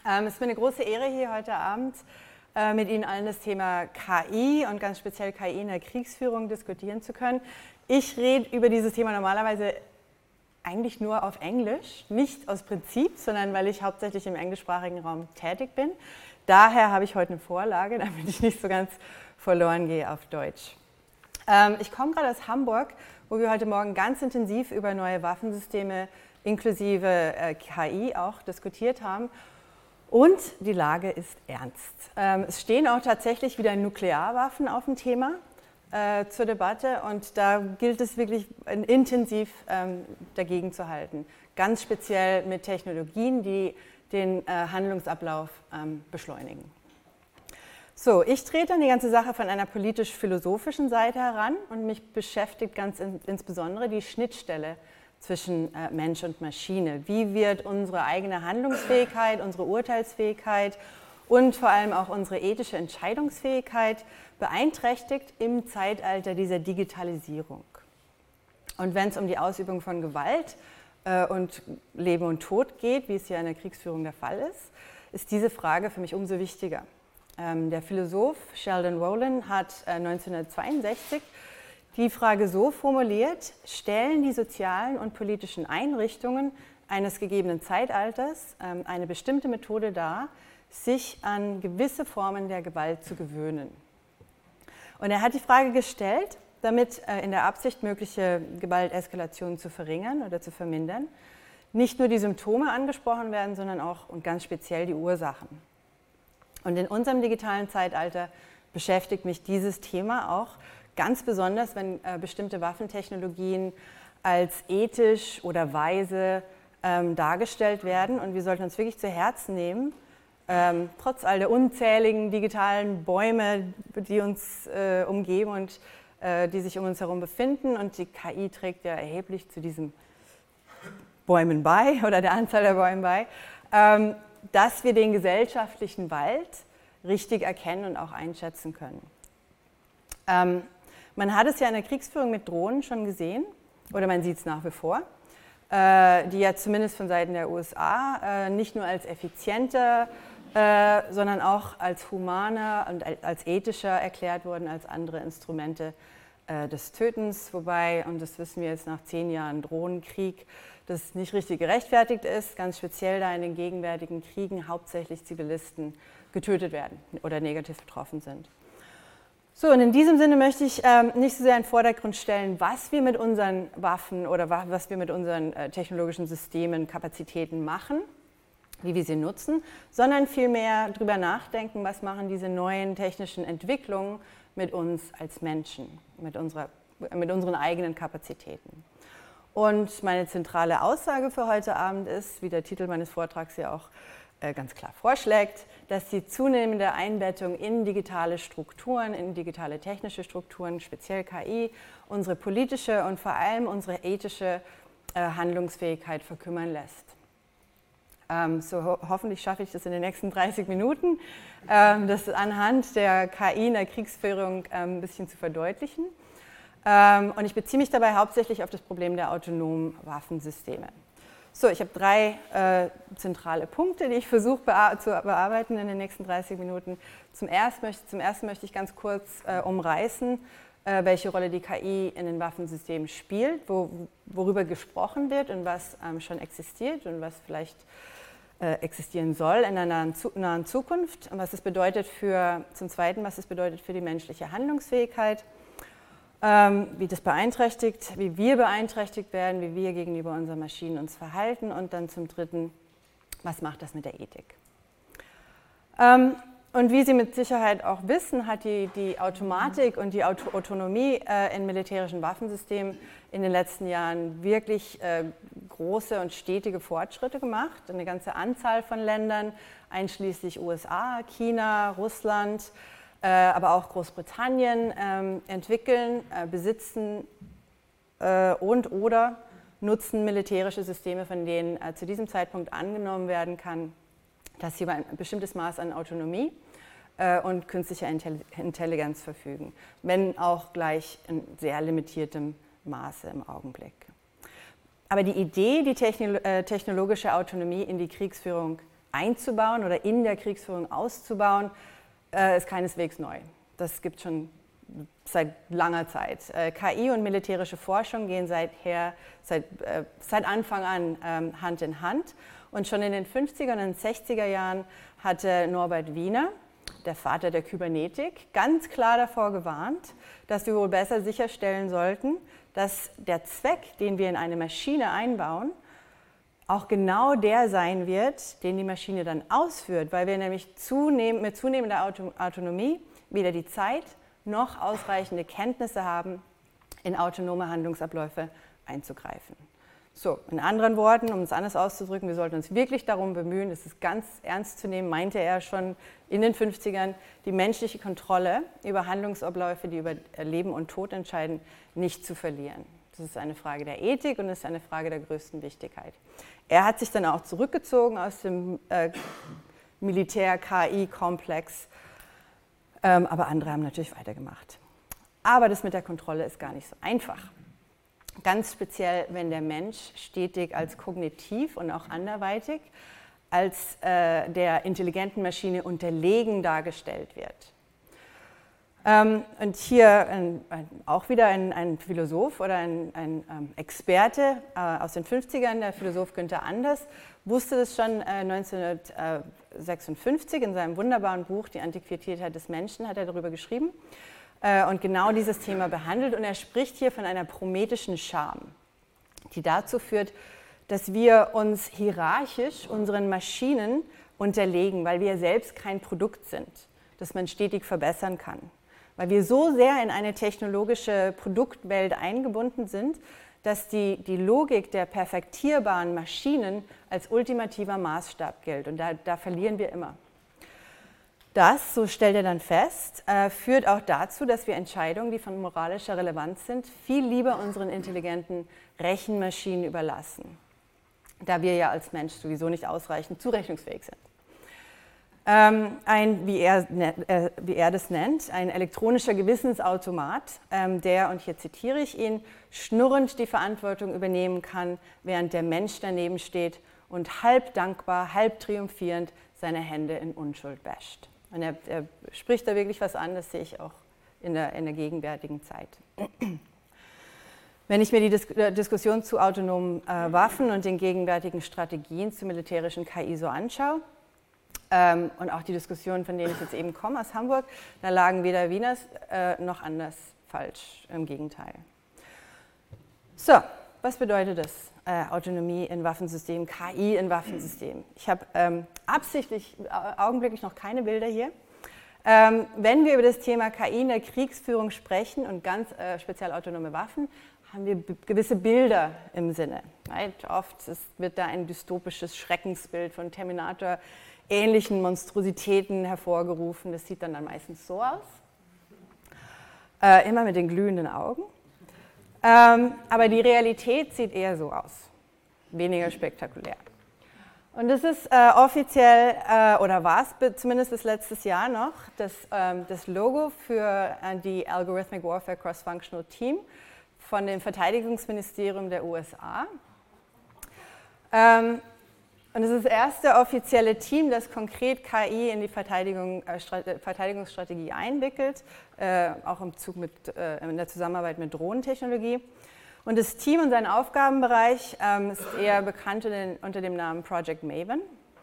Es ist mir eine große Ehre, hier heute Abend mit Ihnen allen das Thema KI und ganz speziell KI in der Kriegsführung diskutieren zu können. Ich rede über dieses Thema normalerweise eigentlich nur auf Englisch, nicht aus Prinzip, sondern weil ich hauptsächlich im englischsprachigen Raum tätig bin. Daher habe ich heute eine Vorlage, damit ich nicht so ganz verloren gehe auf Deutsch. Ich komme gerade aus Hamburg, wo wir heute Morgen ganz intensiv über neue Waffensysteme inklusive KI auch diskutiert haben. Und die Lage ist ernst. Es stehen auch tatsächlich wieder Nuklearwaffen auf dem Thema zur Debatte und da gilt es wirklich intensiv dagegen zu halten. Ganz speziell mit Technologien, die den Handlungsablauf beschleunigen. So, ich trete an die ganze Sache von einer politisch-philosophischen Seite heran und mich beschäftigt ganz insbesondere die Schnittstelle zwischen Mensch und Maschine. Wie wird unsere eigene Handlungsfähigkeit, unsere Urteilsfähigkeit und vor allem auch unsere ethische Entscheidungsfähigkeit beeinträchtigt im Zeitalter dieser Digitalisierung? Und wenn es um die Ausübung von Gewalt und Leben und Tod geht, wie es hier in der Kriegsführung der Fall ist, ist diese Frage für mich umso wichtiger. Der Philosoph Sheldon Rowland hat 1962 die Frage so formuliert: Stellen die sozialen und politischen Einrichtungen eines gegebenen Zeitalters eine bestimmte Methode dar, sich an gewisse Formen der Gewalt zu gewöhnen? Und er hat die Frage gestellt, damit in der Absicht, mögliche Gewalteskalationen zu verringern oder zu vermindern, nicht nur die Symptome angesprochen werden, sondern auch und ganz speziell die Ursachen. Und in unserem digitalen Zeitalter beschäftigt mich dieses Thema auch ganz besonders, wenn bestimmte Waffentechnologien als ethisch oder weise dargestellt werden. Und wir sollten uns wirklich zu Herzen nehmen, trotz all der unzähligen digitalen Bäume, die uns umgeben und die sich um uns herum befinden. Und die KI trägt ja erheblich zu diesen Bäumen bei oder der Anzahl der Bäume bei, dass wir den gesellschaftlichen Wald richtig erkennen und auch einschätzen können. Man hat es ja in der Kriegsführung mit Drohnen schon gesehen, oder man sieht es nach wie vor, die ja zumindest von Seiten der USA nicht nur als effizienter, sondern auch als humaner und als ethischer erklärt wurden als andere Instrumente des Tötens. Wobei, und das wissen wir jetzt nach 10 Jahren Drohnenkrieg, das nicht richtig gerechtfertigt ist, ganz speziell da in den gegenwärtigen Kriegen hauptsächlich Zivilisten getötet werden oder negativ betroffen sind. So, und in diesem Sinne möchte ich nicht so sehr in den Vordergrund stellen, was wir mit unseren Waffen oder was wir mit unseren technologischen Systemen, Kapazitäten machen, wie wir sie nutzen, sondern vielmehr darüber nachdenken, was machen diese neuen technischen Entwicklungen mit uns als Menschen, mit unseren eigenen Kapazitäten. Und meine zentrale Aussage für heute Abend ist, wie der Titel meines Vortrags ja auch ganz klar vorschlägt, dass die zunehmende Einbettung in digitale Strukturen, in digitale technische Strukturen, speziell KI, unsere politische und vor allem unsere ethische Handlungsfähigkeit verkümmern lässt. So hoffentlich schaffe ich das in den nächsten 30 Minuten, das anhand der KI in der Kriegsführung ein bisschen zu verdeutlichen. Und ich beziehe mich dabei hauptsächlich auf das Problem der autonomen Waffensysteme. So, ich habe 3 zentrale Punkte, die ich versuche zu bearbeiten in den nächsten 30 Minuten. Zum ersten möchte ich ganz kurz umreißen, welche Rolle die KI in den Waffensystemen spielt, worüber gesprochen wird und was schon existiert und was vielleicht existieren soll in der nahen Zukunft. Und was es bedeutet zum Zweiten, was es bedeutet für die menschliche Handlungsfähigkeit. Wie das beeinträchtigt, wie wir beeinträchtigt werden, wie wir gegenüber unseren Maschinen uns verhalten und dann zum Dritten, was macht das mit der Ethik? Und wie Sie mit Sicherheit auch wissen, hat die Automatik und die Autonomie in militärischen Waffensystemen in den letzten Jahren wirklich große und stetige Fortschritte gemacht. Eine ganze Anzahl von Ländern, einschließlich USA, China, Russland, aber auch Großbritannien entwickeln, besitzen und oder nutzen militärische Systeme, von denen zu diesem Zeitpunkt angenommen werden kann, dass sie über ein bestimmtes Maß an Autonomie und künstlicher Intelligenz verfügen, wenn auch gleich in sehr limitiertem Maße im Augenblick. Aber die Idee, die technologische Autonomie in die Kriegsführung einzubauen oder in der Kriegsführung auszubauen, ist keineswegs neu. Das gibt es schon seit langer Zeit. KI und militärische Forschung gehen seit Anfang an Hand in Hand. Und schon in den 50er und 60er Jahren hatte Norbert Wiener, der Vater der Kybernetik, ganz klar davor gewarnt, dass wir wohl besser sicherstellen sollten, dass der Zweck, den wir in eine Maschine einbauen, auch genau der sein wird, den die Maschine dann ausführt, weil wir nämlich mit zunehmender Autonomie weder die Zeit noch ausreichende Kenntnisse haben, in autonome Handlungsabläufe einzugreifen. So, in anderen Worten, um es anders auszudrücken, wir sollten uns wirklich darum bemühen, das ist ganz ernst zu nehmen, meinte er schon in den 50ern, die menschliche Kontrolle über Handlungsabläufe, die über Leben und Tod entscheiden, nicht zu verlieren. Das ist eine Frage der Ethik und das ist eine Frage der größten Wichtigkeit. Er hat sich dann auch zurückgezogen aus dem Militär-KI-Komplex, aber andere haben natürlich weitergemacht. Aber das mit der Kontrolle ist gar nicht so einfach. Ganz speziell, wenn der Mensch stetig als kognitiv und auch anderweitig als der intelligenten Maschine unterlegen dargestellt wird. Und hier auch wieder ein Philosoph oder ein Experte aus den 50ern, der Philosoph Günther Anders, wusste das schon 1956 in seinem wunderbaren Buch Die Antiquität des Menschen, hat er darüber geschrieben und genau dieses Thema behandelt. Und er spricht hier von einer prometischen Scham, die dazu führt, dass wir uns hierarchisch unseren Maschinen unterlegen, weil wir selbst kein Produkt sind, das man stetig verbessern kann. Weil wir so sehr in eine technologische Produktwelt eingebunden sind, dass die Logik der perfektierbaren Maschinen als ultimativer Maßstab gilt. Und da verlieren wir immer. Das, so stellt er dann fest, führt auch dazu, dass wir Entscheidungen, die von moralischer Relevanz sind, viel lieber unseren intelligenten Rechenmaschinen überlassen, da wir ja als Mensch sowieso nicht ausreichend zurechnungsfähig sind. Wie er das nennt, ein elektronischer Gewissensautomat, der, und hier zitiere ich ihn, schnurrend die Verantwortung übernehmen kann, während der Mensch daneben steht und halb dankbar, halb triumphierend seine Hände in Unschuld wäscht. Und er spricht da wirklich was an, das sehe ich auch in der gegenwärtigen Zeit. Wenn ich mir die Diskussion zu autonomen Waffen und den gegenwärtigen Strategien zur militärischen KI so anschaue, und auch die Diskussion, von denen ich jetzt eben komme aus Hamburg, da lagen weder Wieners noch Anders falsch, im Gegenteil. So, was bedeutet das? Autonomie in Waffensystemen, KI in Waffensystemen. Ich habe absichtlich augenblicklich noch keine Bilder hier. Wenn wir über das Thema KI in der Kriegsführung sprechen und ganz speziell autonome Waffen, haben wir gewisse Bilder im Sinne. Oft wird da ein dystopisches Schreckensbild von Terminator ähnlichen Monstrositäten hervorgerufen. Das sieht dann meistens so aus. Immer mit den glühenden Augen. Aber die Realität sieht eher so aus. Weniger spektakulär. Und das ist offiziell, oder war es zumindest bis letztes Jahr noch, das Logo für die Algorithmic Warfare Cross-Functional Team von dem Verteidigungsministerium der USA. Und es ist das erste offizielle Team, das konkret KI in die Verteidigungsstrategie einwickelt, auch in der Zusammenarbeit mit Drohnentechnologie. Und das Team und sein Aufgabenbereich ist eher bekannt unter dem Namen Project Maven.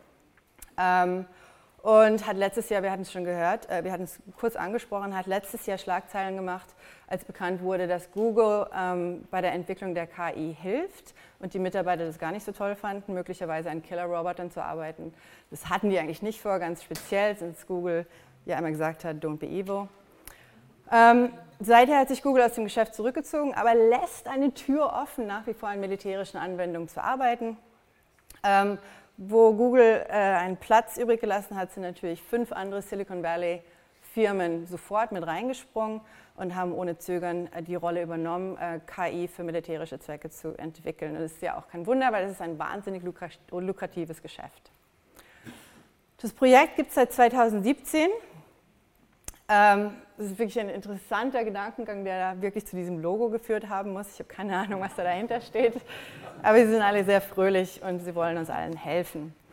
Und hat letztes Jahr, wir hatten es schon gehört, wir hatten es kurz angesprochen, hat letztes Jahr Schlagzeilen gemacht, als bekannt wurde, dass Google bei der Entwicklung der KI hilft und die Mitarbeiter das gar nicht so toll fanden, möglicherweise an Killer-Robotern zu arbeiten. Das hatten die eigentlich nicht vor, ganz speziell, since Google ja einmal gesagt hat, don't be evil. Seither hat sich Google aus dem Geschäft zurückgezogen, aber lässt eine Tür offen, nach wie vor an militärischen Anwendungen zu arbeiten. Wo Google einen Platz übrig gelassen hat, sind natürlich 5 andere Silicon Valley Firmen sofort mit reingesprungen und haben ohne Zögern die Rolle übernommen, KI für militärische Zwecke zu entwickeln. Und das ist ja auch kein Wunder, weil das ist ein wahnsinnig lukratives Geschäft. Das Projekt gibt es seit 2017. Das ist wirklich ein interessanter Gedankengang, der da wirklich zu diesem Logo geführt haben muss. Ich habe keine Ahnung, was da dahinter steht, aber sie sind alle sehr fröhlich und sie wollen uns allen helfen.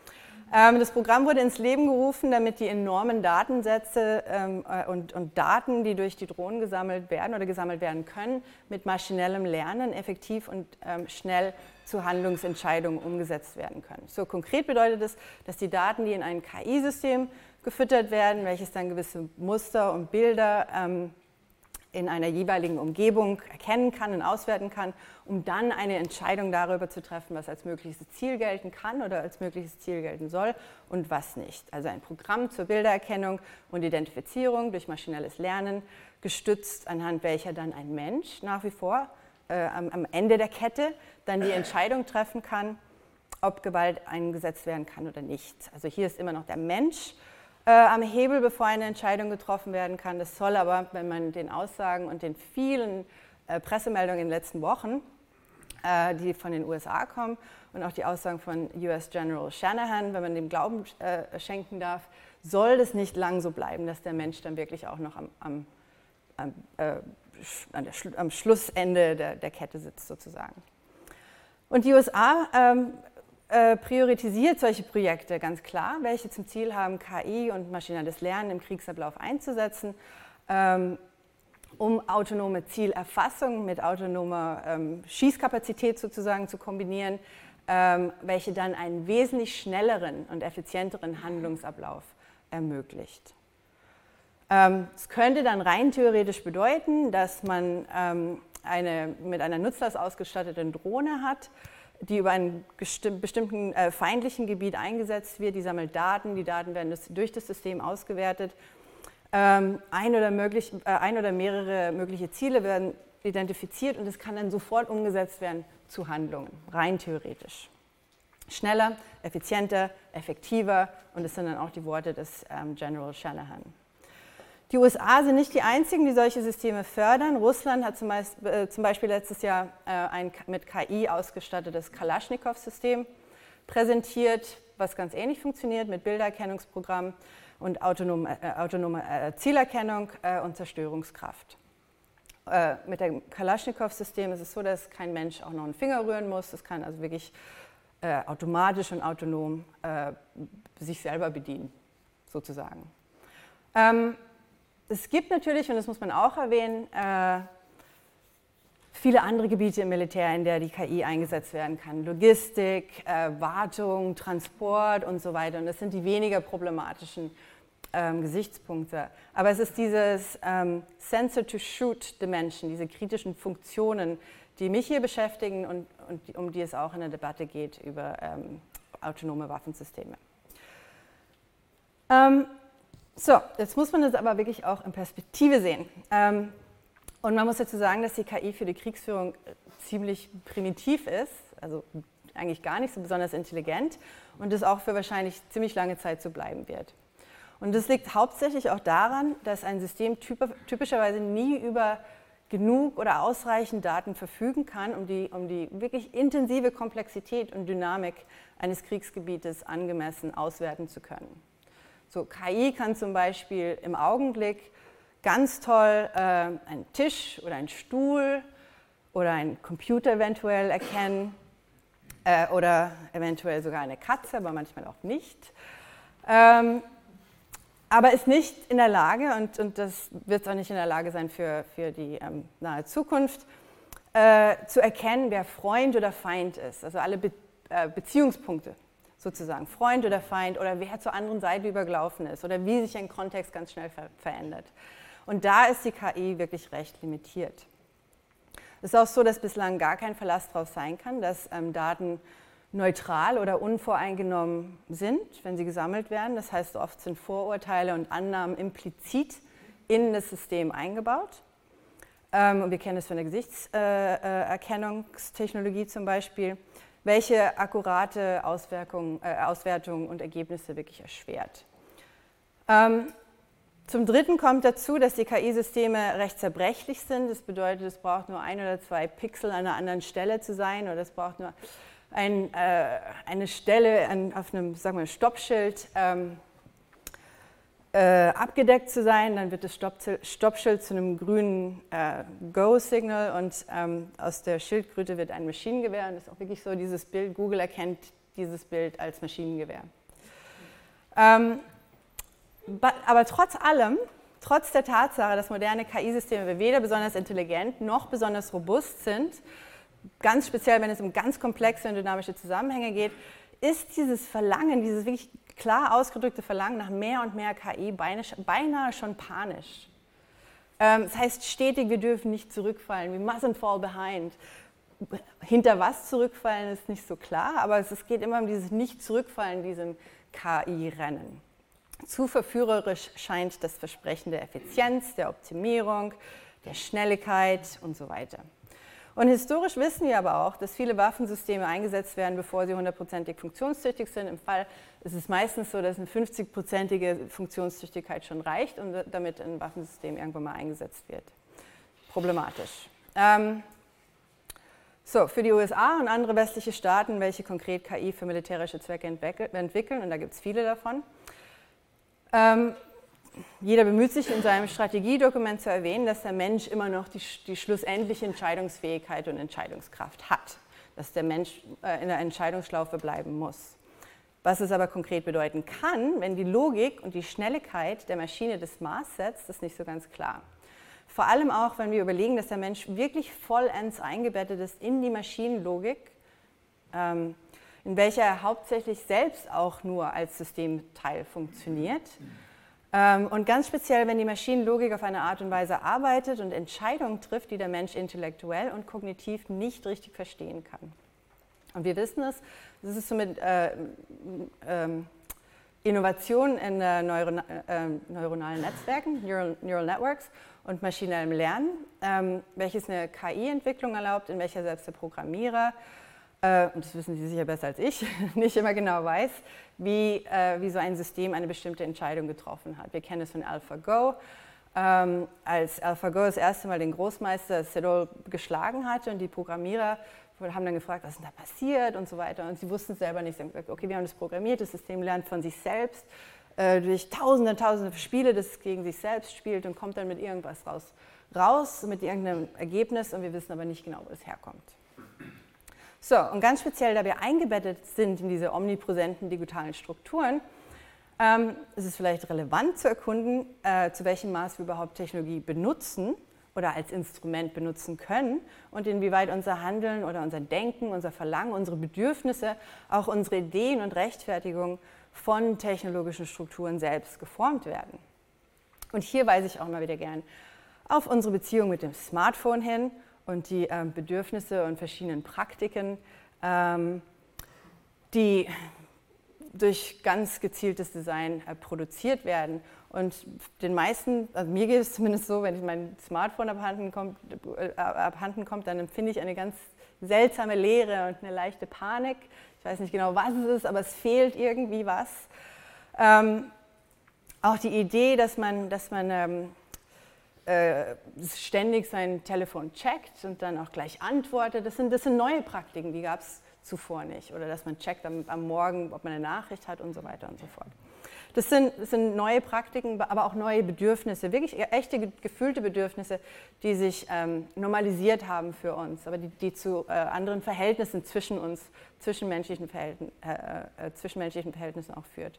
Das Programm wurde ins Leben gerufen, damit die enormen Datensätze und Daten, die durch die Drohnen gesammelt werden oder gesammelt werden können, mit maschinellem Lernen effektiv und schnell zu Handlungsentscheidungen umgesetzt werden können. So konkret bedeutet es, dass die Daten, die in ein KI-System gefüttert werden, welches dann gewisse Muster und Bilder in einer jeweiligen Umgebung erkennen kann und auswerten kann, um dann eine Entscheidung darüber zu treffen, was als mögliches Ziel gelten kann oder als mögliches Ziel gelten soll und was nicht. Also ein Programm zur Bildererkennung und Identifizierung durch maschinelles Lernen, gestützt anhand welcher dann ein Mensch nach wie vor am Ende der Kette dann die Entscheidung treffen kann, ob Gewalt eingesetzt werden kann oder nicht. Also hier ist immer noch der Mensch am Hebel, bevor eine Entscheidung getroffen werden kann. Das soll aber, wenn man den Aussagen und den vielen Pressemeldungen in den letzten Wochen, die von den USA kommen und auch die Aussagen von US General Shanahan, wenn man dem Glauben schenken darf, soll das nicht lang so bleiben, dass der Mensch dann wirklich auch noch am Schlussende der Kette sitzt sozusagen. Und die USA priorisiert solche Projekte ganz klar, welche zum Ziel haben, KI und maschinelles Lernen im Kriegsablauf einzusetzen, um autonome Zielerfassung mit autonomer Schießkapazität sozusagen zu kombinieren, welche dann einen wesentlich schnelleren und effizienteren Handlungsablauf ermöglicht. Es könnte dann rein theoretisch bedeuten, dass man mit einer nutzlos ausgestatteten Drohne hat, die über einen bestimmten feindlichen Gebiet eingesetzt wird, die sammelt Daten, die Daten werden durch das System ausgewertet. Ein oder mehrere mögliche Ziele werden identifiziert und es kann dann sofort umgesetzt werden zu Handlungen, rein theoretisch. Schneller, effizienter, effektiver und das sind dann auch die Worte des General Shanahan. Die USA sind nicht die einzigen, die solche Systeme fördern. Russland hat zum Beispiel letztes Jahr ein mit KI ausgestattetes Kalaschnikow-System präsentiert, was ganz ähnlich funktioniert mit Bildererkennungsprogramm und autonome Zielerkennung und Zerstörungskraft. Mit dem Kalaschnikow-System ist es so, dass kein Mensch auch noch einen Finger rühren muss. Es kann also wirklich automatisch und autonom sich selber bedienen, sozusagen. Es gibt natürlich, und das muss man auch erwähnen, viele andere Gebiete im Militär, in der die KI eingesetzt werden kann. Logistik, Wartung, Transport und so weiter. Und das sind die weniger problematischen Gesichtspunkte. Aber es ist dieses Sensor-to-Shoot-Dimension, diese kritischen Funktionen, die mich hier beschäftigen und um die es auch in der Debatte geht über autonome Waffensysteme. So, jetzt muss man das aber wirklich auch in Perspektive sehen. Und man muss dazu sagen, dass die KI für die Kriegsführung ziemlich primitiv ist, also eigentlich gar nicht so besonders intelligent und das auch für wahrscheinlich ziemlich lange Zeit so bleiben wird. Und das liegt hauptsächlich auch daran, dass ein System typischerweise nie über genug oder ausreichend Daten verfügen kann, um die wirklich intensive Komplexität und Dynamik eines Kriegsgebietes angemessen auswerten zu können. So, KI kann zum Beispiel im Augenblick ganz toll einen Tisch oder einen Stuhl oder einen Computer eventuell erkennen oder eventuell sogar eine Katze, aber manchmal auch nicht. Aber ist nicht in der Lage, und das wird es auch nicht in der Lage sein für die nahe Zukunft, zu erkennen, wer Freund oder Feind ist, also alle Beziehungspunkte sozusagen, Freund oder Feind oder wer zur anderen Seite übergelaufen ist oder wie sich ein Kontext ganz schnell verändert. Und da ist die KI wirklich recht limitiert. Es ist auch so, dass bislang gar kein Verlass darauf sein kann, dass Daten neutral oder unvoreingenommen sind, wenn sie gesammelt werden. Das heißt, oft sind Vorurteile und Annahmen implizit in das System eingebaut. Und wir kennen das von der Gesichtserkennungstechnologie zum Beispiel, welche akkurate Auswertung und Ergebnisse wirklich erschwert. Zum Dritten kommt dazu, dass die KI-Systeme recht zerbrechlich sind. Das bedeutet, es braucht nur 1 oder 2 Pixel an einer anderen Stelle zu sein oder es braucht nur eine Stelle auf einem, sagen wir, Stoppschild abgedeckt zu sein, dann wird das Stoppschild zu einem grünen Go-Signal und aus der Schildkröte wird ein Maschinengewehr und das ist auch wirklich so, dieses Bild, Google erkennt dieses Bild als Maschinengewehr. Aber trotz allem, trotz der Tatsache, dass moderne KI-Systeme weder besonders intelligent noch besonders robust sind, ganz speziell, wenn es um ganz komplexe und dynamische Zusammenhänge geht, ist dieses Verlangen, dieses wirklich klar ausgedrückte Verlangen nach mehr und mehr KI beinahe schon panisch. Das heißt stetig, wir dürfen nicht zurückfallen, we mustn't fall behind. Hinter was zurückfallen ist nicht so klar, aber es geht immer um dieses Nicht-Zurückfallen in diesem KI-Rennen. Zu verführerisch scheint das Versprechen der Effizienz, der Optimierung, der Schnelligkeit und so weiter. Und historisch wissen wir aber auch, dass viele Waffensysteme eingesetzt werden, bevor sie 100%ig funktionstüchtig sind. Im Fall ist es meistens so, dass eine 50%ige Funktionstüchtigkeit schon reicht und damit ein Waffensystem irgendwann mal eingesetzt wird. Problematisch. So, für die USA und andere westliche Staaten, welche konkret KI für militärische Zwecke entwickeln, und da gibt es viele davon, jeder bemüht sich in seinem Strategiedokument zu erwähnen, dass der Mensch immer noch die schlussendliche Entscheidungsfähigkeit und Entscheidungskraft hat, dass der Mensch in der Entscheidungsschlaufe bleiben muss. Was es aber konkret bedeuten kann, wenn die Logik und die Schnelligkeit der Maschine das Maß setzt, ist nicht so ganz klar. Vor allem auch, wenn wir überlegen, dass der Mensch wirklich vollends eingebettet ist in die Maschinenlogik, in welcher er hauptsächlich selbst auch nur als Systemteil funktioniert. Und ganz speziell, wenn die Maschinenlogik auf eine Art und Weise arbeitet und Entscheidungen trifft, die der Mensch intellektuell und kognitiv nicht richtig verstehen kann. Und wir wissen es, das ist so mit Innovationen in neuronalen Netzwerken, Neural Networks und maschinellem Lernen, welches eine KI-Entwicklung erlaubt, in welcher selbst der Programmierer, und das wissen Sie sicher besser als ich, nicht immer genau weiß, wie so ein System eine bestimmte Entscheidung getroffen hat. Wir kennen es von AlphaGo. Als AlphaGo das erste Mal den Großmeister Seidel geschlagen hatte und die Programmierer haben dann gefragt, was ist denn da passiert und so weiter. Und sie wussten es selber nicht. Sie haben gesagt, okay, wir haben das programmiert, das System lernt von sich selbst durch tausende Spiele, das es gegen sich selbst spielt und kommt dann mit irgendwas raus, mit irgendeinem Ergebnis und wir wissen aber nicht genau, wo es herkommt. So, und ganz speziell, da wir eingebettet sind in diese omnipräsenten digitalen Strukturen, ist es vielleicht relevant zu erkunden, zu welchem Maß wir überhaupt Technologie benutzen oder als Instrument benutzen können und inwieweit unser Handeln oder unser Denken, unser Verlangen, unsere Bedürfnisse, auch unsere Ideen und Rechtfertigung von technologischen Strukturen selbst geformt werden. Und hier weise ich auch mal wieder gern auf unsere Beziehung mit dem Smartphone hin und die Bedürfnisse und verschiedenen Praktiken, die durch ganz gezieltes Design produziert werden. Und den meisten, also mir geht es zumindest so, wenn mein Smartphone abhanden kommt, dann empfinde ich eine ganz seltsame Leere und eine leichte Panik. Ich weiß nicht genau, was es ist, aber es fehlt irgendwie was. Auch die Idee, dass man ständig sein Telefon checkt und dann auch gleich antwortet, das sind neue Praktiken, die gab es zuvor nicht. Oder dass man checkt am Morgen, ob man eine Nachricht hat und so weiter und so fort. Das sind neue Praktiken, aber auch neue Bedürfnisse, wirklich echte, gefühlte Bedürfnisse, die sich normalisiert haben für uns, aber die zu anderen Verhältnissen zwischen uns, zwischenmenschlichen Verhältnissen auch führt.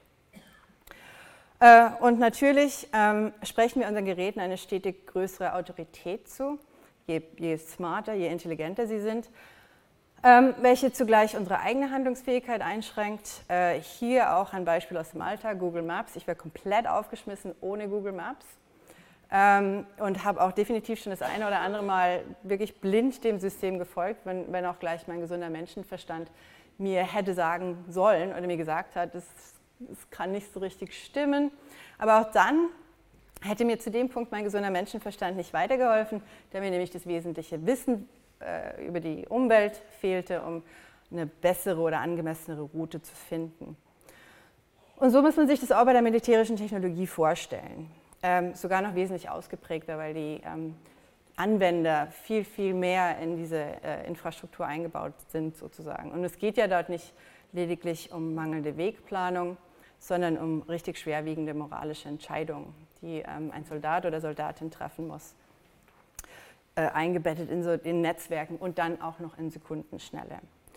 Und natürlich sprechen wir unseren Geräten eine stetig größere Autorität zu, je smarter, je intelligenter sie sind, welche zugleich unsere eigene Handlungsfähigkeit einschränkt. Hier auch ein Beispiel aus dem Alltag, Google Maps. Ich wäre komplett aufgeschmissen ohne Google Maps und habe auch definitiv schon das eine oder andere Mal wirklich blind dem System gefolgt, wenn auch gleich mein gesunder Menschenverstand mir hätte sagen sollen oder mir gesagt hat, das kann nicht so richtig stimmen. Aber auch dann hätte mir zu dem Punkt mein gesunder Menschenverstand nicht weitergeholfen, da mir nämlich das wesentliche Wissen über die Umwelt fehlte, um eine bessere oder angemessenere Route zu finden. Und so muss man sich das auch bei der militärischen Technologie vorstellen. Sogar noch wesentlich ausgeprägter, weil die Anwender viel, viel mehr in diese Infrastruktur eingebaut sind sozusagen. Und es geht ja dort nicht lediglich um mangelnde Wegplanung, sondern um richtig schwerwiegende moralische Entscheidungen, die ein Soldat oder Soldatin treffen muss, eingebettet in Netzwerken und dann auch noch in Sekundenschnelle.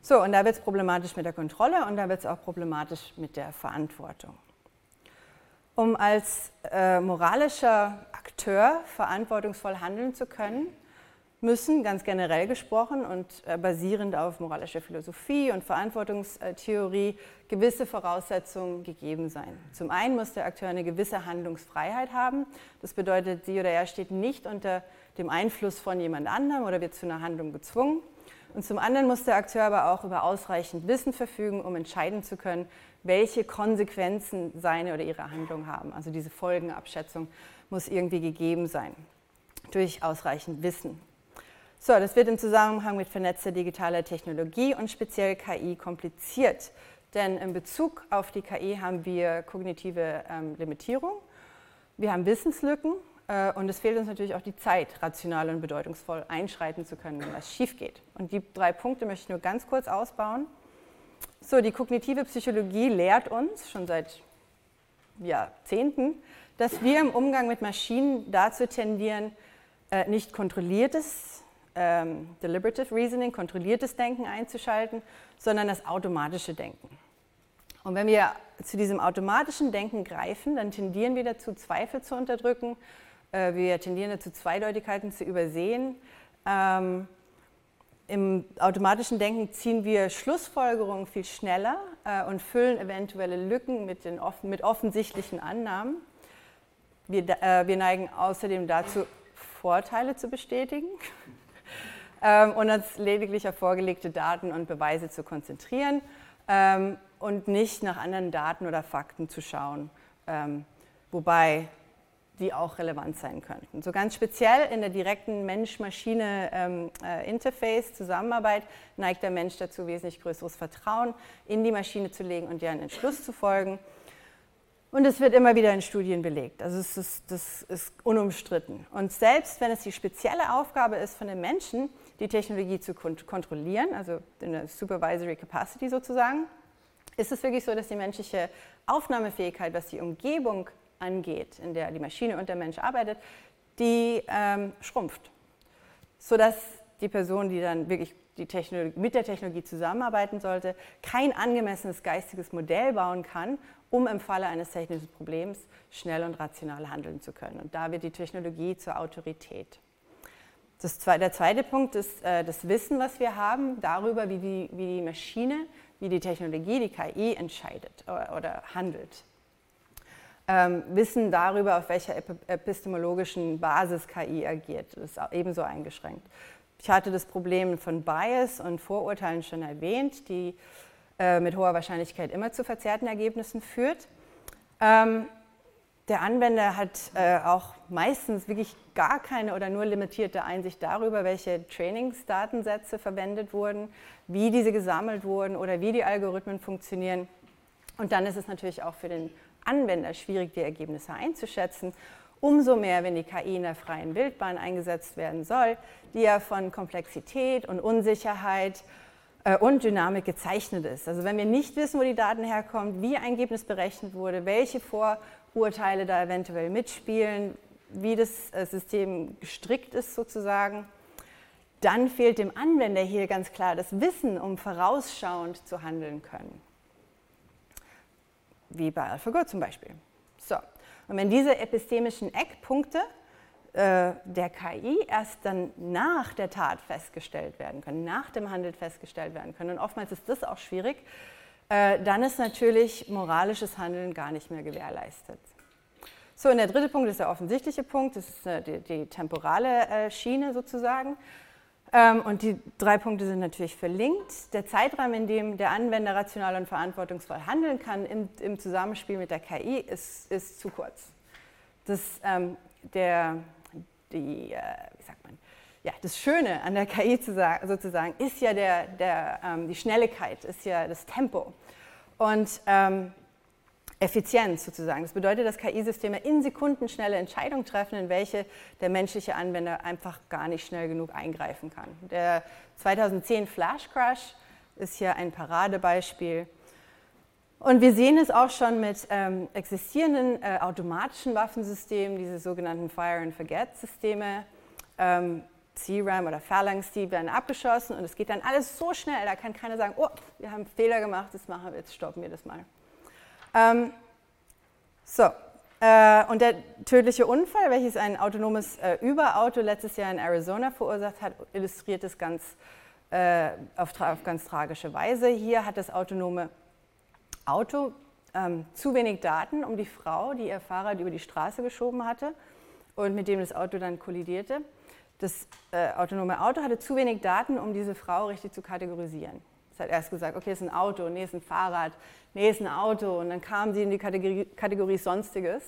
So, und da wird es problematisch mit der Kontrolle und da wird es auch problematisch mit der Verantwortung. Um als moralischer Akteur verantwortungsvoll handeln zu können, müssen, ganz generell gesprochen und basierend auf moralischer Philosophie und Verantwortungstheorie, gewisse Voraussetzungen gegeben sein. Zum einen muss der Akteur eine gewisse Handlungsfreiheit haben. Das bedeutet, sie oder er steht nicht unter dem Einfluss von jemand anderem oder wird zu einer Handlung gezwungen. Und zum anderen muss der Akteur aber auch über ausreichend Wissen verfügen, um entscheiden zu können, welche Konsequenzen seine oder ihre Handlung haben. Also diese Folgenabschätzung muss irgendwie gegeben sein, durch ausreichend Wissen. So, das wird im Zusammenhang mit vernetzter digitaler Technologie und speziell KI kompliziert, denn in Bezug auf die KI haben wir kognitive Limitierung, wir haben Wissenslücken und es fehlt uns natürlich auch die Zeit, rational und bedeutungsvoll einschreiten zu können, wenn was schief geht. Und die 3 Punkte möchte ich nur ganz kurz ausbauen. So, die kognitive Psychologie lehrt uns schon seit Jahrzehnten, dass wir im Umgang mit Maschinen dazu tendieren, nicht kontrolliertes Deliberative Reasoning, kontrolliertes Denken einzuschalten, sondern das automatische Denken. Und wenn wir zu diesem automatischen Denken greifen, dann tendieren wir dazu, Zweifel zu unterdrücken, wir tendieren dazu, Zweideutigkeiten zu übersehen. Im automatischen Denken ziehen wir Schlussfolgerungen viel schneller und füllen eventuelle Lücken mit offensichtlichen Annahmen. Wir neigen außerdem dazu, Vorteile zu bestätigen und uns lediglich auf vorgelegte Daten und Beweise zu konzentrieren und nicht nach anderen Daten oder Fakten zu schauen, wobei die auch relevant sein könnten. So ganz speziell in der direkten Mensch-Maschine-Interface-Zusammenarbeit neigt der Mensch dazu, wesentlich größeres Vertrauen in die Maschine zu legen und deren Entschluss zu folgen. Und es wird immer wieder in Studien belegt, also das ist unumstritten. Und selbst wenn es die spezielle Aufgabe ist von den Menschen, die Technologie zu kontrollieren, also in der Supervisory Capacity sozusagen, ist es wirklich so, dass die menschliche Aufnahmefähigkeit, was die Umgebung angeht, in der die Maschine und der Mensch arbeitet, die schrumpft, sodass die Person, die dann wirklich mit der Technologie zusammenarbeiten sollte, kein angemessenes geistiges Modell bauen kann, um im Falle eines technischen Problems schnell und rational handeln zu können. Und da wird die Technologie zur Autorität. Der zweite Punkt ist das Wissen, was wir haben, darüber, wie die Maschine, wie die Technologie, die KI entscheidet oder handelt. Wissen darüber, auf welcher epistemologischen Basis KI agiert, das ist ebenso eingeschränkt. Ich hatte das Problem von Bias und Vorurteilen schon erwähnt, die mit hoher Wahrscheinlichkeit immer zu verzerrten Ergebnissen führt. Der Anwender hat auch meistens wirklich gar keine oder nur limitierte Einsicht darüber, welche Trainingsdatensätze verwendet wurden, wie diese gesammelt wurden oder wie die Algorithmen funktionieren. Und dann ist es natürlich auch für den Anwender schwierig, die Ergebnisse einzuschätzen. Umso mehr, wenn die KI in der freien Wildbahn eingesetzt werden soll, die ja von Komplexität und Unsicherheit und Dynamik gezeichnet ist. Also wenn wir nicht wissen, wo die Daten herkommen, wie ein Ergebnis berechnet wurde, welche Vorurteile da eventuell mitspielen, wie das System gestrickt ist sozusagen, dann fehlt dem Anwender hier ganz klar das Wissen, um vorausschauend zu handeln können. Wie bei AlphaGo zum Beispiel. So. Und wenn diese epistemischen Eckpunkte der KI erst dann nach der Tat festgestellt werden können, nach dem Handeln festgestellt werden können, und oftmals ist das auch schwierig, dann ist natürlich moralisches Handeln gar nicht mehr gewährleistet. So, und der dritte Punkt ist der offensichtliche Punkt, das ist die temporale Schiene sozusagen. Und die 3 Punkte sind natürlich verlinkt. Der Zeitraum, in dem der Anwender rational und verantwortungsvoll handeln kann im Zusammenspiel mit der KI, ist zu kurz. Das Schöne an der KI sozusagen ist ja die Schnelligkeit, ist ja das Tempo und Effizienz sozusagen. Das bedeutet, dass KI-Systeme in Sekunden schnelle Entscheidungen treffen, in welche der menschliche Anwender einfach gar nicht schnell genug eingreifen kann. Der 2010 Flash Crash ist hier ein Paradebeispiel. Und wir sehen es auch schon mit existierenden automatischen Waffensystemen, diese sogenannten Fire-and-Forget-Systeme. CRAM oder Phalanx, die werden abgeschossen und es geht dann alles so schnell, da kann keiner sagen, oh, wir haben einen Fehler gemacht, jetzt stoppen wir das mal. Und der tödliche Unfall, welches ein autonomes Uber-Auto letztes Jahr in Arizona verursacht hat, illustriert es auf ganz tragische Weise. Hier hat das autonome Auto zu wenig Daten, um die Frau, die ihr Fahrrad über die Straße geschoben hatte und mit dem das Auto dann kollidierte. Das autonome Auto hatte zu wenig Daten, um diese Frau richtig zu kategorisieren. Es hat erst gesagt, okay, es ist ein Auto, nee, es ist ein Fahrrad, nee, es ist ein Auto. Und dann kam sie in die Kategorie Sonstiges.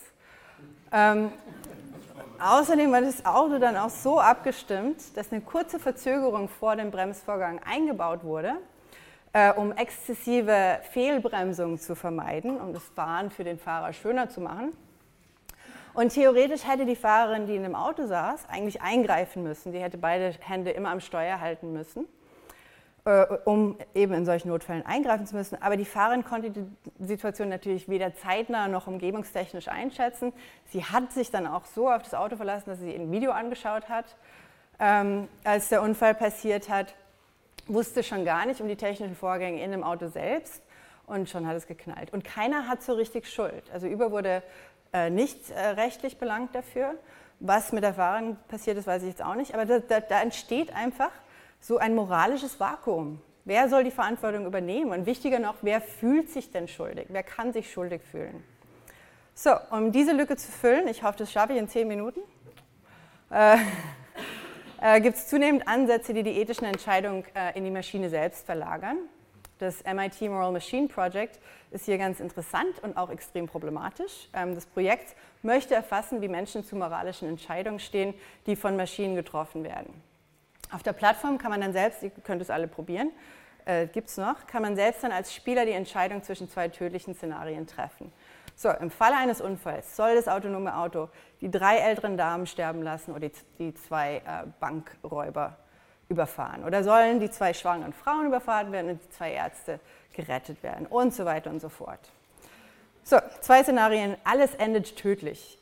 Außerdem war das Auto dann auch so abgestimmt, dass eine kurze Verzögerung vor dem Bremsvorgang eingebaut wurde, um exzessive Fehlbremsung zu vermeiden, um das Fahren für den Fahrer schöner zu machen. Und theoretisch hätte die Fahrerin, die in dem Auto saß, eigentlich eingreifen müssen. Die hätte beide Hände immer am Steuer halten müssen, um eben in solchen Notfällen eingreifen zu müssen. Aber die Fahrerin konnte die Situation natürlich weder zeitnah noch umgebungstechnisch einschätzen. Sie hat sich dann auch so auf das Auto verlassen, dass sie ein Video angeschaut hat, als der Unfall passiert hat, wusste schon gar nicht um die technischen Vorgänge in dem Auto selbst und schon hat es geknallt. Und keiner hat so richtig Schuld. Also Uber wurde nicht rechtlich belangt dafür. Was mit der Fahrerin passiert ist, weiß ich jetzt auch nicht. Aber da entsteht einfach so ein moralisches Vakuum. Wer soll die Verantwortung übernehmen? Und wichtiger noch, wer fühlt sich denn schuldig? Wer kann sich schuldig fühlen? So, um diese Lücke zu füllen, ich hoffe, das schaffe ich in 10 Minuten, gibt es zunehmend Ansätze, die die ethischen Entscheidungen in die Maschine selbst verlagern. Das MIT Moral Machine Project ist hier ganz interessant und auch extrem problematisch. Das Projekt möchte erfassen, wie Menschen zu moralischen Entscheidungen stehen, die von Maschinen getroffen werden. Auf der Plattform kann man dann selbst, ihr könnt es alle probieren, gibt es noch, kann man selbst dann als Spieler die Entscheidung zwischen 2 tödlichen Szenarien treffen. So, im Falle eines Unfalls soll das autonome Auto die 3 älteren Damen sterben lassen oder die 2 Bankräuber überfahren. Oder sollen die 2 schwangeren Frauen überfahren werden und die 2 Ärzte gerettet werden und so weiter und so fort. So, 2 Szenarien, alles endet tödlich.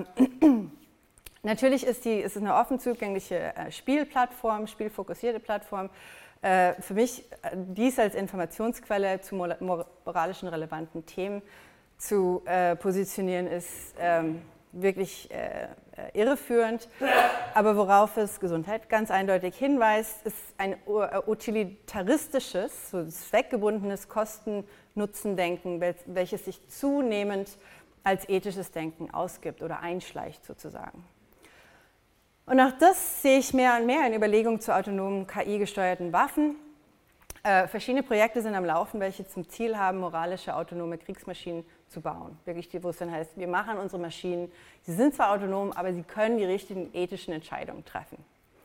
Natürlich ist es eine offen zugängliche Spielplattform, spielfokussierte Plattform. Für mich dies als Informationsquelle zu moralischen relevanten Themen zu positionieren, ist wirklich irreführend. Aber worauf es Gesundheit ganz eindeutig hinweist, ist ein utilitaristisches, so zweckgebundenes Kosten-Nutzen-Denken, welches sich zunehmend als ethisches Denken ausgibt oder einschleicht sozusagen. Und auch das sehe ich mehr und mehr in Überlegungen zu autonomen KI-gesteuerten Waffen. Verschiedene Projekte sind am Laufen, welche zum Ziel haben, moralische autonome Kriegsmaschinen zu bauen. Wirklich, wo es dann heißt, wir machen unsere Maschinen, sie sind zwar autonom, aber sie können die richtigen ethischen Entscheidungen treffen.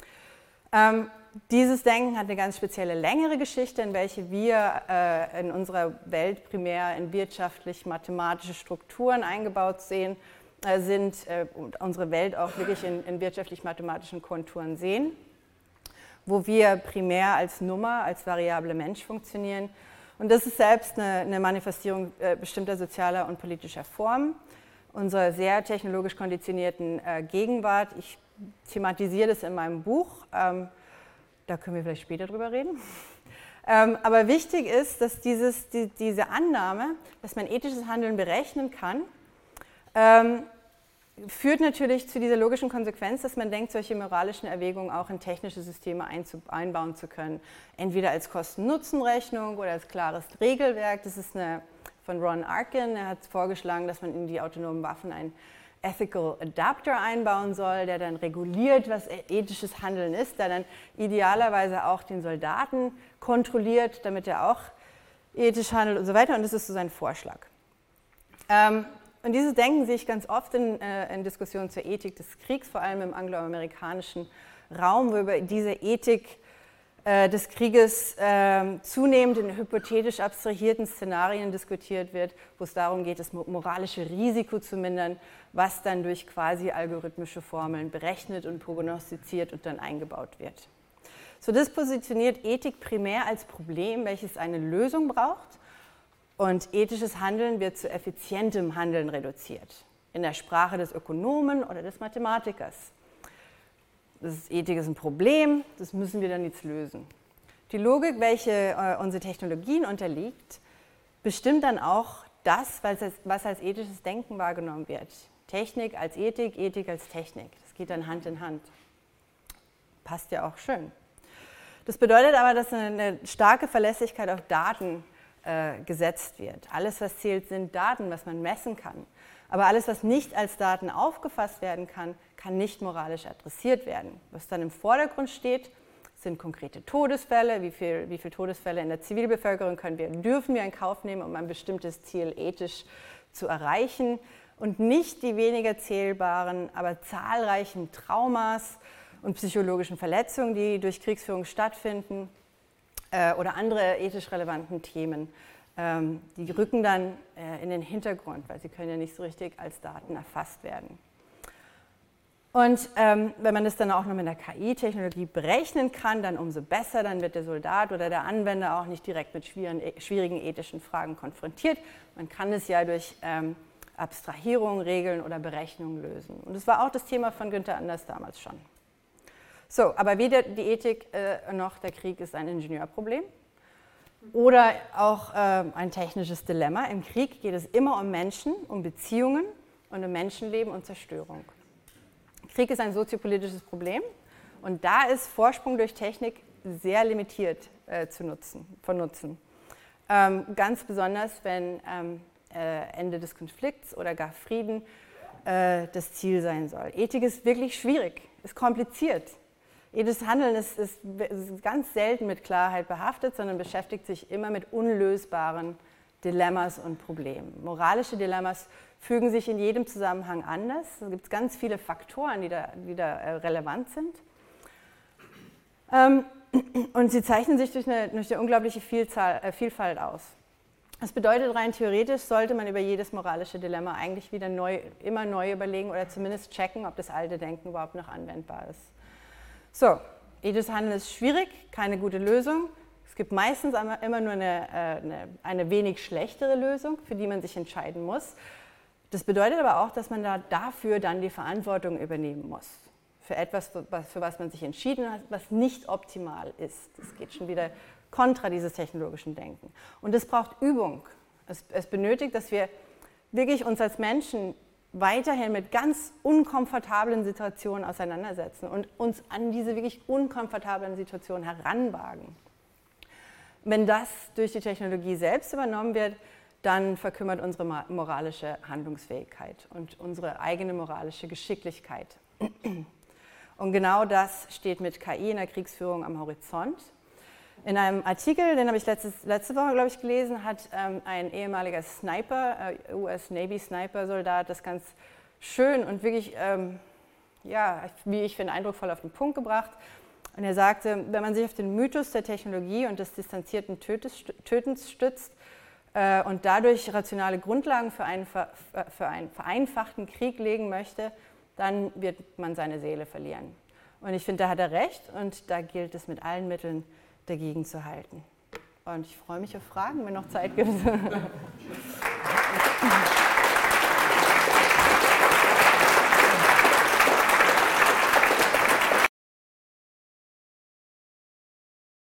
Dieses Denken hat eine ganz spezielle längere Geschichte, in welche wir in unserer Welt primär in wirtschaftlich-mathematische Strukturen eingebaut sind und unsere Welt auch wirklich in wirtschaftlich-mathematischen Konturen sehen, wo wir primär als Nummer, als variable Mensch funktionieren. Und das ist selbst eine Manifestierung bestimmter sozialer und politischer Formen unserer sehr technologisch konditionierten Gegenwart. Ich thematisiere das in meinem Buch, da können wir vielleicht später drüber reden. Aber wichtig ist, dass diese Annahme, dass man ethisches Handeln berechnen kann, führt natürlich zu dieser logischen Konsequenz, dass man denkt, solche moralischen Erwägungen auch in technische Systeme einbauen zu können. Entweder als Kosten-Nutzen-Rechnung oder als klares Regelwerk. Das ist von Ron Arkin. Er hat vorgeschlagen, dass man in die autonomen Waffen einen Ethical Adapter einbauen soll, der dann reguliert, was ethisches Handeln ist, der dann idealerweise auch den Soldaten kontrolliert, damit er auch ethisch handelt und so weiter. Und das ist so sein Vorschlag. Und dieses Denken sehe ich ganz oft in Diskussionen zur Ethik des Kriegs, vor allem im angloamerikanischen Raum, wo über diese Ethik des Krieges zunehmend in hypothetisch abstrahierten Szenarien diskutiert wird, wo es darum geht, das moralische Risiko zu mindern, was dann durch quasi algorithmische Formeln berechnet und prognostiziert und dann eingebaut wird. So, das positioniert Ethik primär als Problem, welches eine Lösung braucht. Und ethisches Handeln wird zu effizientem Handeln reduziert, in der Sprache des Ökonomen oder des Mathematikers. Ethik ist ein Problem, das müssen wir dann jetzt lösen. Die Logik, welche unsere Technologien unterliegt, bestimmt dann auch das, was als ethisches Denken wahrgenommen wird. Technik als Ethik, Ethik als Technik. Das geht dann Hand in Hand. Passt ja auch schön. Das bedeutet aber, dass eine starke Verlässlichkeit auf Daten gesetzt wird. Alles, was zählt, sind Daten, was man messen kann. Aber alles, was nicht als Daten aufgefasst werden kann, kann nicht moralisch adressiert werden. Was dann im Vordergrund steht, sind konkrete Todesfälle. Wie viele Todesfälle in der Zivilbevölkerung dürfen wir in Kauf nehmen, um ein bestimmtes Ziel ethisch zu erreichen. Und nicht die weniger zählbaren, aber zahlreichen Traumas und psychologischen Verletzungen, die durch Kriegsführung stattfinden, oder andere ethisch relevanten Themen. Die rücken dann in den Hintergrund, weil sie können ja nicht so richtig als Daten erfasst werden. Und wenn man das dann auch noch mit der KI-Technologie berechnen kann, dann umso besser, dann wird der Soldat oder der Anwender auch nicht direkt mit schwierigen ethischen Fragen konfrontiert. Man kann es ja durch Abstrahierung, Regeln oder Berechnung lösen. Und das war auch das Thema von Günther Anders damals schon. So, aber weder die Ethik noch der Krieg ist ein Ingenieurproblem oder auch ein technisches Dilemma. Im Krieg geht es immer um Menschen, um Beziehungen und um Menschenleben und Zerstörung. Krieg ist ein soziopolitisches Problem und da ist Vorsprung durch Technik sehr limitiert von Nutzen. Ganz besonders, wenn Ende des Konflikts oder gar Frieden das Ziel sein soll. Ethik ist wirklich schwierig, ist kompliziert. Ethisches Handeln ist ganz selten mit Klarheit behaftet, sondern beschäftigt sich immer mit unlösbaren Dilemmas und Problemen. Moralische Dilemmas fügen sich in jedem Zusammenhang anders. Es gibt ganz viele Faktoren, die da relevant sind. Und sie zeichnen sich durch eine unglaubliche Vielfalt aus. Das bedeutet, rein theoretisch sollte man über jedes moralische Dilemma eigentlich wieder immer neu überlegen oder zumindest checken, ob das alte Denken überhaupt noch anwendbar ist. So, ethisches Handeln ist schwierig, keine gute Lösung. Es gibt meistens immer nur eine wenig schlechtere Lösung, für die man sich entscheiden muss. Das bedeutet aber auch, dass man dafür dann die Verantwortung übernehmen muss. Für etwas, für was man sich entschieden hat, was nicht optimal ist. Das geht schon wieder kontra dieses technologischen Denken. Und es braucht Übung. Es benötigt, dass wir wirklich uns als Menschen weiterhin mit ganz unkomfortablen Situationen auseinandersetzen und uns an diese wirklich unkomfortablen Situationen heranwagen. Wenn das durch die Technologie selbst übernommen wird, dann verkümmert unsere moralische Handlungsfähigkeit und unsere eigene moralische Geschicklichkeit. Und genau das steht mit KI in der Kriegsführung am Horizont. In einem Artikel, den habe ich letzte Woche, glaube ich, gelesen, hat ein ehemaliger Sniper, US-Navy-Sniper-Soldat, das ganz schön und wirklich, wie ich finde, eindrucksvoll auf den Punkt gebracht. Und er sagte, wenn man sich auf den Mythos der Technologie und des distanzierten Tötens stützt und dadurch rationale Grundlagen für einen vereinfachten Krieg legen möchte, dann wird man seine Seele verlieren. Und ich finde, da hat er recht und da gilt es mit allen Mitteln dagegen zu halten. Und ich freue mich auf Fragen, wenn noch Zeit gibt.